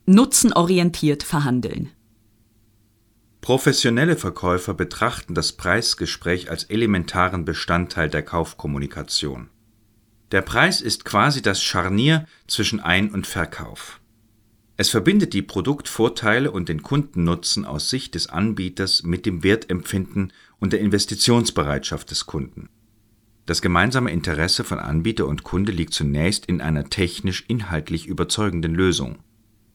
Nutzenorientiert verhandeln. Professionelle Verkäufer betrachten das Preisgespräch als elementaren Bestandteil der Kaufkommunikation. Der Preis ist quasi das Scharnier zwischen Ein- und Verkauf. Es verbindet die Produktvorteile und den Kundennutzen aus Sicht des Anbieters mit dem Wertempfinden und der Investitionsbereitschaft des Kunden. Das gemeinsame Interesse von Anbieter und Kunde liegt zunächst in einer technisch-inhaltlich überzeugenden Lösung.